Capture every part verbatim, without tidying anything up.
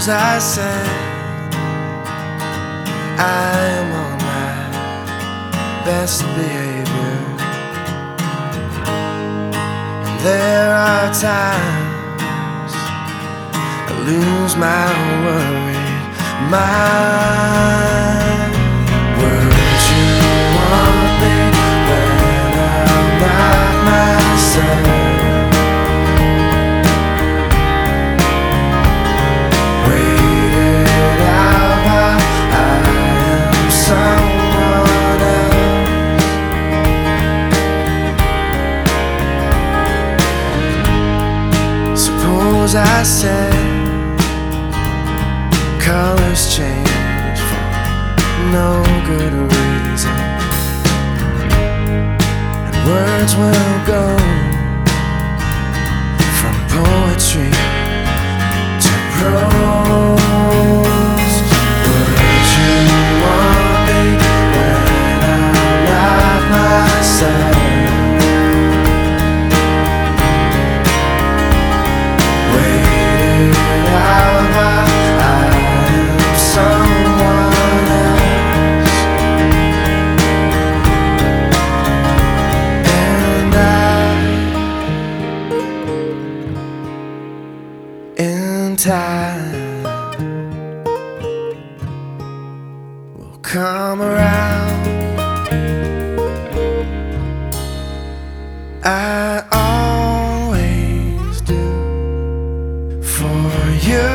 I said I am on my best behavior, and there are times I lose my worried mind. Would you want me when I'm not myself? I said colors change for no good reason, and words will go from poetry to prose. Would you want me when I'm not myself? In time will come around. I always do for you.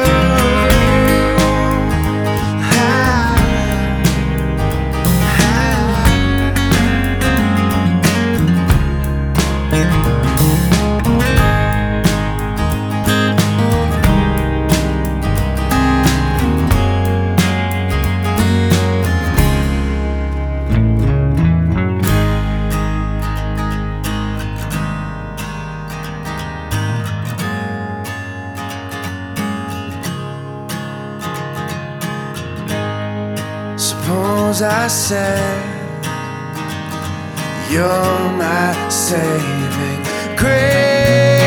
Suppose I said you're my saving grace.